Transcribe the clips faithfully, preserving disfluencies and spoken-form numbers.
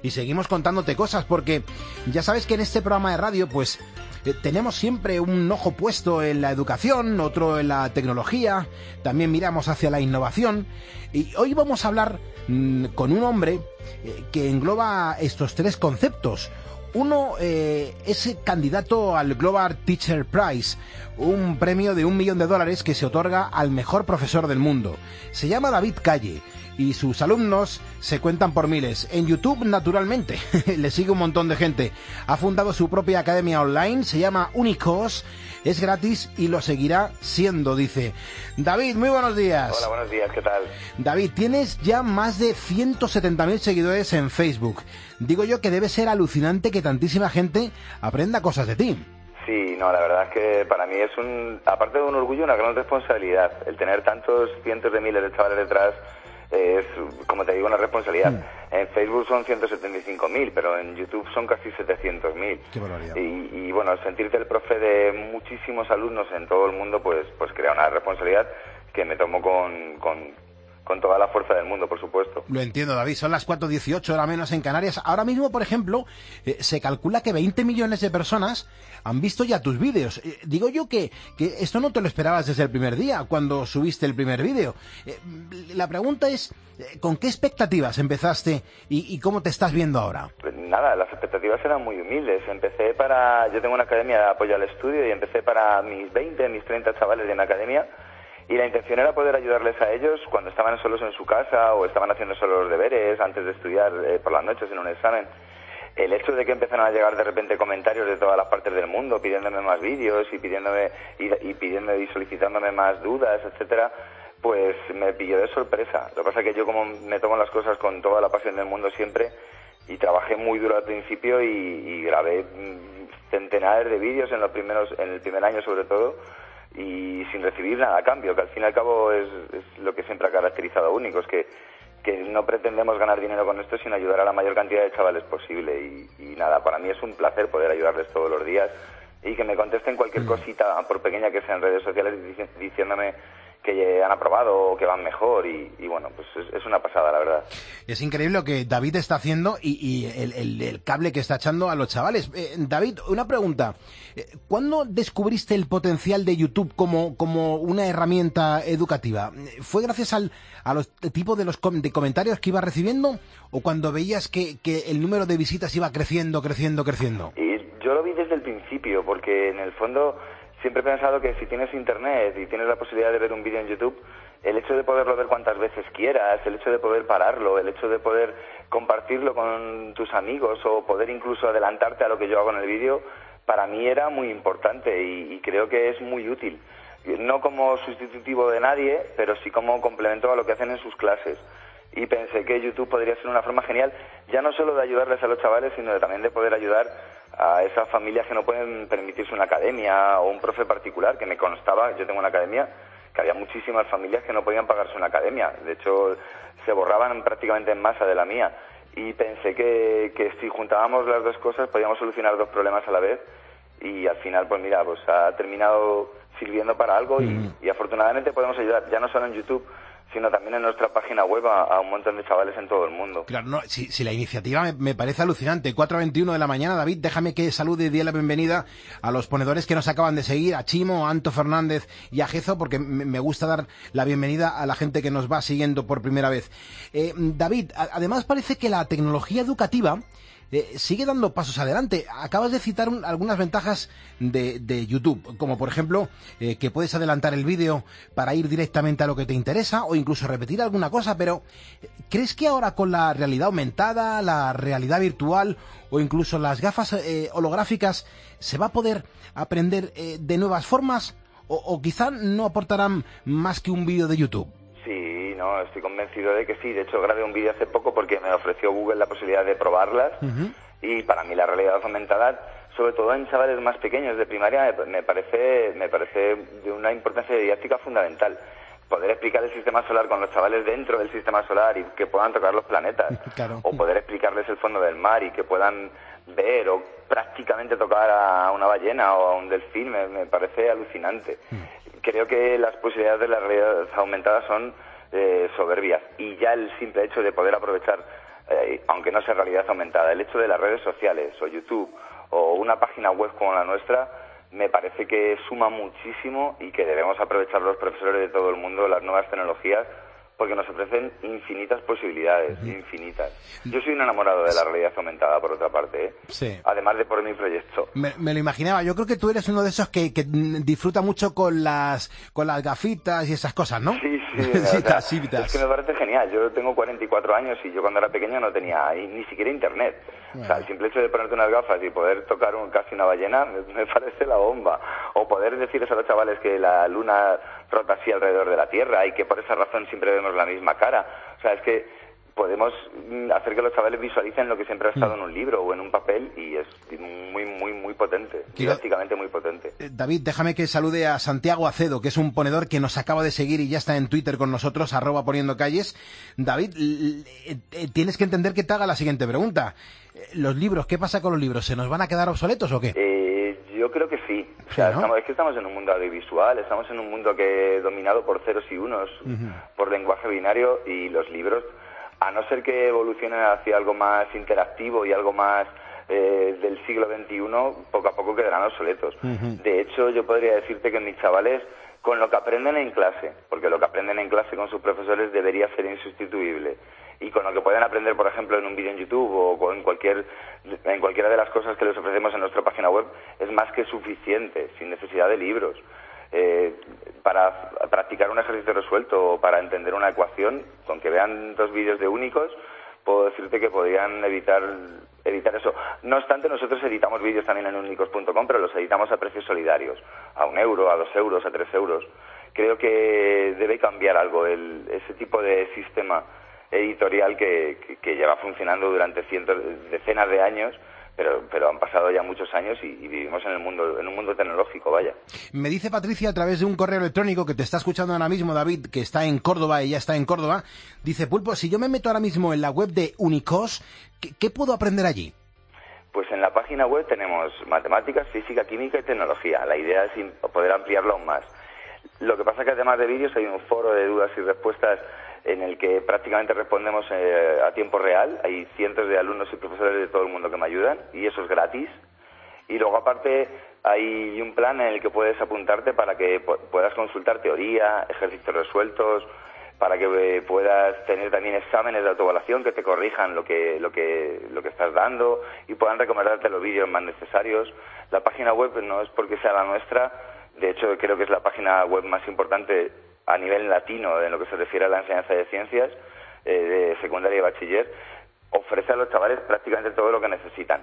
y seguimos contándote cosas, porque ya sabes que en este programa de radio, pues, eh, tenemos siempre un ojo puesto en la educación, otro en la tecnología, también miramos hacia la innovación, y hoy vamos a hablar mmm, con un hombre eh, que engloba estos tres conceptos. Uno eh, es candidato al Global Teacher Prize, un premio de un millón de dólares que se otorga al mejor profesor del mundo. Se llama David Calle y sus alumnos se cuentan por miles. En YouTube, naturalmente, le sigue un montón de gente. Ha fundado su propia academia online, se llama Unicos, es gratis y lo seguirá siendo, dice. David, muy buenos días. Hola, buenos días, ¿qué tal? David, tienes ya más de ciento setenta mil seguidores en Facebook. Digo yo que debe ser alucinante que tantísima gente aprenda cosas de ti. Sí, no, la verdad es que para mí es un, aparte de un orgullo, una gran responsabilidad. El tener tantos cientos de miles de chavales detrás es, como te digo, una responsabilidad. Mm. En Facebook son ciento setenta y cinco mil, pero en YouTube son casi setecientos mil. Qué barbaridad. Y, y bueno, sentirte el profe de muchísimos alumnos en todo el mundo, pues, pues crea una responsabilidad que me tomo con, con con toda la fuerza del mundo, por supuesto. Lo entiendo, David, son las cuatro dieciocho, hora menos en Canarias. Ahora mismo, por ejemplo, eh, se calcula que veinte millones de personas han visto ya tus vídeos. Eh, digo yo que, que esto no te lo esperabas desde el primer día, cuando subiste el primer vídeo. Eh, la pregunta es, eh, ¿con qué expectativas empezaste y, y cómo te estás viendo ahora? Pues nada, las expectativas eran muy humildes. Empecé para... Yo tengo una academia de apoyo al estudio y empecé para mis veinte, mis treinta chavales de mi academia. Y la intención era poder ayudarles a ellos cuando estaban solos en su casa o estaban haciendo solo los deberes antes de estudiar eh, por las noches en un examen. El hecho de que empezaron a llegar de repente comentarios de todas las partes del mundo pidiéndome más vídeos y pidiéndome y, y pidiendo y solicitándome más dudas, etcétera, pues me pilló de sorpresa. Lo que pasa es que yo, como me tomo las cosas con toda la pasión del mundo siempre, y trabajé muy duro al principio y, y grabé centenares de vídeos en los primeros en el primer año sobre todo, y sin recibir nada a cambio, que al fin y al cabo es, es lo que siempre ha caracterizado a Únicos, que, que no pretendemos ganar dinero con esto, sino ayudar a la mayor cantidad de chavales posible. Y, y nada, para mí es un placer poder ayudarles todos los días y que me contesten cualquier cosita, por pequeña que sea, en redes sociales, diciéndome que han aprobado o que van mejor, y, y bueno, pues es, es una pasada, la verdad. Es increíble lo que David está haciendo y, y el, el, el cable que está echando a los chavales. Eh, David, una pregunta. ¿Cuándo descubriste el potencial de YouTube como, como una herramienta educativa? ¿Fue gracias al a los tipo de los com de comentarios que ibas recibiendo o cuando veías que, que el número de visitas iba creciendo, creciendo, creciendo? Y yo lo vi desde el principio, porque en el fondo siempre he pensado que si tienes internet y tienes la posibilidad de ver un vídeo en YouTube, el hecho de poderlo ver cuantas veces quieras, el hecho de poder pararlo, el hecho de poder compartirlo con tus amigos o poder incluso adelantarte a lo que yo hago en el vídeo, para mí era muy importante y, y creo que es muy útil. No como sustitutivo de nadie, pero sí como complemento a lo que hacen en sus clases. Y pensé que YouTube podría ser una forma genial, ya no solo de ayudarles a los chavales, sino de, también de poder ayudar a esas familias que no pueden permitirse una academia o un profe particular, que me constaba, yo tengo una academia, que había muchísimas familias que no podían pagarse una academia. De hecho, se borraban prácticamente en masa de la mía. Y pensé que, que si juntábamos las dos cosas podíamos solucionar dos problemas a la vez. Y al final, pues mira, pues ha terminado sirviendo para algo y, mm. y afortunadamente podemos ayudar, ya no solo en YouTube, sino también en nuestra página web a, a un montón de chavales en todo el mundo. Claro, no, si, si la iniciativa me, me parece alucinante. cuatro veintiuno de la mañana, David, déjame que salude y dé la bienvenida a los ponedores que nos acaban de seguir, a Chimo, a Anto Fernández y a Jezo, porque me, me gusta dar la bienvenida a la gente que nos va siguiendo por primera vez. Eh, David, a, además parece que la tecnología educativa Eh, sigue dando pasos adelante. Acabas de citar un, algunas ventajas de, de YouTube, como por ejemplo eh, que puedes adelantar el vídeo para ir directamente a lo que te interesa o incluso repetir alguna cosa, pero ¿crees que ahora con la realidad aumentada, la realidad virtual o incluso las gafas eh, holográficas se va a poder aprender eh, de nuevas formas o, o quizá no aportarán más que un vídeo de YouTube? No, estoy convencido de que sí. De hecho, grabé un vídeo hace poco porque me ofreció Google la posibilidad de probarlas. Uh-huh. Y para mí la realidad aumentada, sobre todo en chavales más pequeños de primaria, me parece me parece de una importancia didáctica fundamental. Poder explicar el sistema solar con los chavales dentro del sistema solar y que puedan tocar los planetas. Claro. O poder explicarles el fondo del mar y que puedan ver o prácticamente tocar a una ballena o a un delfín, me, me parece alucinante. Uh-huh. Creo que las posibilidades de la realidad aumentada son Eh, soberbias, y ya el simple hecho de poder aprovechar eh, aunque no sea realidad aumentada. El hecho de las redes sociales o YouTube o una página web como la nuestra me parece que suma muchísimo y que debemos aprovechar los profesores de todo el mundo las nuevas tecnologías, porque nos ofrecen infinitas posibilidades, uh-huh. infinitas. Yo soy un enamorado de la realidad aumentada, por otra parte, ¿eh? Sí. Además de por mi proyecto. Me, me lo imaginaba. Yo creo que tú eres uno de esos que, que disfruta mucho con las con las gafitas y esas cosas, ¿no? Sí, sí. Citas, o sea, es que me parece genial. Yo tengo cuarenta y cuatro años y yo cuando era pequeño no tenía ni siquiera internet. Bueno. O sea, el simple hecho de ponerte unas gafas y poder tocar un, casi una ballena me, me parece la bomba. O poder decirles a los chavales que la luna rota así alrededor de la Tierra y que por esa razón siempre vemos la misma cara. O sea, es que podemos hacer que los chavales visualicen lo que siempre ha estado mm. en un libro o en un papel, y es muy, muy, muy potente, didácticamente muy potente. David, déjame que salude a Santiago Acedo, que es un ponedor que nos acaba de seguir y ya está en Twitter con nosotros, arroba poniendo calles. David, tienes que entender que te haga la siguiente pregunta. ¿Los libros, qué pasa con los libros? ¿Se nos van a quedar obsoletos o qué? Eh, yo creo que sí. O sea, sí, ¿no? estamos, es que estamos en un mundo audiovisual, estamos en un mundo que dominado por ceros y unos, uh-huh. por lenguaje binario, y los libros, a no ser que evolucionen hacia algo más interactivo y algo más eh, del siglo veintiuno, poco a poco quedarán obsoletos. Uh-huh. De hecho, yo podría decirte que mis chavales, con lo que aprenden en clase, porque lo que aprenden en clase con sus profesores debería ser insustituible, y con lo que pueden aprender, por ejemplo, en un vídeo en YouTube o en cualquier en cualquiera de las cosas que les ofrecemos en nuestra página web, es más que suficiente, sin necesidad de libros. Eh, para practicar un ejercicio resuelto o para entender una ecuación, con que vean dos vídeos de únicos, puedo decirte que podrían evitar evitar eso. No obstante, nosotros editamos vídeos también en únicos punto com, pero los editamos a precios solidarios, a un euro, a dos euros, a tres euros. Creo que debe cambiar algo el, ese tipo de sistema editorial que, que, que lleva funcionando durante cientos, decenas de años, pero pero han pasado ya muchos años y, y vivimos en el mundo en un mundo tecnológico, vaya. Me dice Patricia a través de un correo electrónico que te está escuchando ahora mismo, David, que está en Córdoba, ella está en Córdoba, dice: Pulpo, si yo me meto ahora mismo en la web de Unicos, ¿qué, qué puedo aprender allí? Pues en la página web tenemos matemáticas, física, química y tecnología. La idea es poder ampliarlo aún más. Lo que pasa es que además de vídeos hay un foro de dudas y respuestas en el que prácticamente respondemos eh, a tiempo real. Hay cientos de alumnos y profesores de todo el mundo que me ayudan, y eso es gratis. Y luego, aparte, hay un plan en el que puedes apuntarte para que puedas consultar teoría, ejercicios resueltos, para que eh, puedas tener también exámenes de autoevaluación que te corrijan lo que lo que lo que estás dando y puedan recomendarte los vídeos más necesarios. La página web no es porque sea la nuestra, de hecho creo que es la página web más importante a nivel latino en lo que se refiere a la enseñanza de ciencias, eh, de secundaria y bachiller. Ofrece a los chavales prácticamente todo lo que necesitan.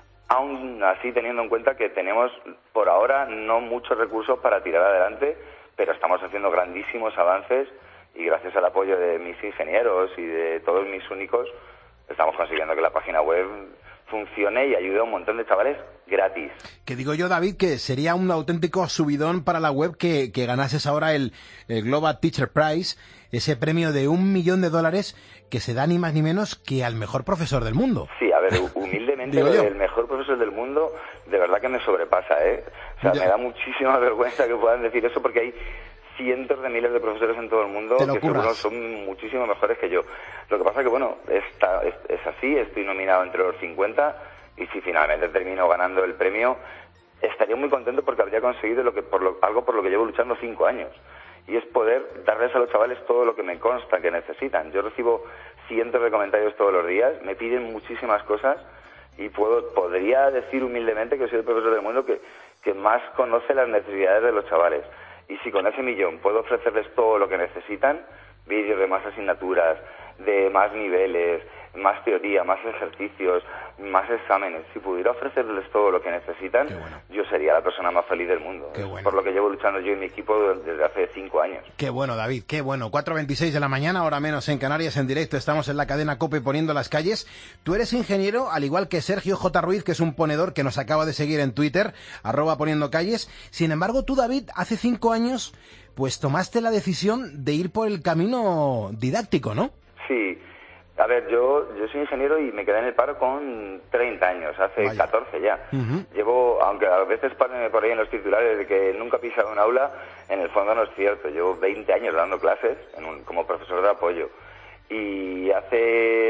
Aún así, teniendo en cuenta que tenemos por ahora no muchos recursos para tirar adelante, pero estamos haciendo grandísimos avances, y gracias al apoyo de mis ingenieros y de todos mis únicos, estamos consiguiendo que la página web funcione y ayude a un montón de chavales gratis. Que digo yo, David, que sería un auténtico subidón para la web que, que ganases ahora el, el Global Teacher Prize, ese premio de un millón de dólares que se da ni más ni menos que al mejor profesor del mundo. Sí, a ver, humildemente el mejor profesor del mundo de verdad que me sobrepasa, ¿eh? O sea, ya. Me da muchísima vergüenza que puedan decir eso, porque hay cientos de miles de profesores en todo el mundo que seguro son muchísimo mejores que yo. Lo que pasa que, bueno, está, es, es así, estoy nominado entre los cincuenta, y si finalmente termino ganando el premio, estaría muy contento porque habría conseguido lo que por lo, algo por lo que llevo luchando cinco años, y es poder darles a los chavales todo lo que me consta que necesitan. Yo recibo cientos de comentarios todos los días, me piden muchísimas cosas, y puedo podría decir humildemente que soy el profesor del mundo que, que más conoce las necesidades de los chavales. Y si con ese millón puedo ofrecerles todo lo que necesitan, vídeos de más asignaturas, de más niveles, más teoría, más ejercicios, más exámenes, si pudiera ofrecerles todo lo que necesitan, bueno. Yo sería la persona más feliz del mundo. Bueno. Por lo que llevo luchando yo y mi equipo desde hace cinco años. Qué bueno, David, qué bueno. cuatro veintiséis de la mañana, hora menos en Canarias, en directo. Estamos en la cadena COPE poniendo las calles. Tú eres ingeniero, al igual que Sergio J. Ruiz, que es un ponedor que nos acaba de seguir en Twitter, arroba poniendo calles. Sin embargo, tú, David, hace cinco años, pues tomaste la decisión de ir por el camino didáctico, ¿no? Sí. A ver, yo yo soy ingeniero y me quedé en el paro con treinta años, hace Vaya. catorce ya. Uh-huh. Llevo, aunque a veces paren por ahí en los titulares de que nunca he pisado un aula, en el fondo no es cierto. Llevo veinte años dando clases en un, como profesor de apoyo. Y hace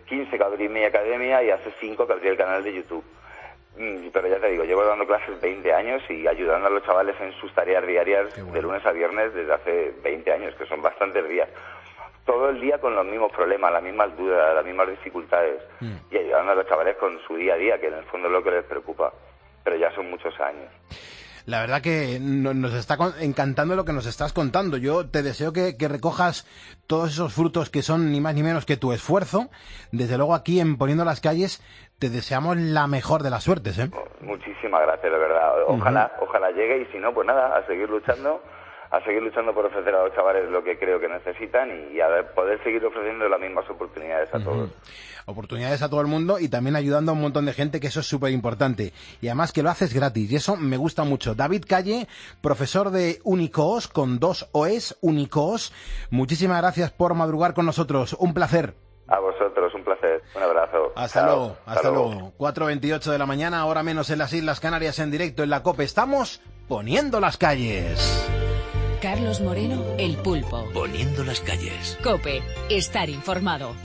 quince que abrí mi academia y hace cinco que abrí el canal de YouTube. Pero ya te digo, llevo dando clases veinte años y ayudando a los chavales en sus tareas diarias bueno. de lunes a viernes desde hace veinte años, que son bastantes días. Todo el día con los mismos problemas, las mismas dudas, las mismas dificultades. Mm. Y ayudando a los chavales con su día a día, que en el fondo es lo que les preocupa. Pero ya son muchos años. La verdad que nos está encantando lo que nos estás contando. Yo te deseo que, que recojas todos esos frutos que son ni más ni menos que tu esfuerzo. Desde luego aquí en Poniendo las Calles te deseamos la mejor de las suertes, ¿eh? Muchísimas gracias, de verdad. Ojalá, uh-huh. ojalá llegue y si no, pues nada, a seguir luchando. a seguir luchando por ofrecer a los chavales lo que creo que necesitan y a poder seguir ofreciendo las mismas oportunidades a todos. Uh-huh. Oportunidades a todo el mundo y también ayudando a un montón de gente, que eso es súper importante. Y además que lo haces gratis y eso me gusta mucho. David Calle, profesor de Unicoos, con dos O's, Unicoos. Muchísimas gracias por madrugar con nosotros. Un placer. A vosotros, un placer. Un abrazo. Hasta Chao. luego, hasta, hasta luego. luego. cuatro veintiocho de la mañana, ahora menos en las Islas Canarias, en directo en la COPE. Estamos poniendo las calles. Carlos Moreno, El Pulpo. Poniendo las calles. COPE, estar informado.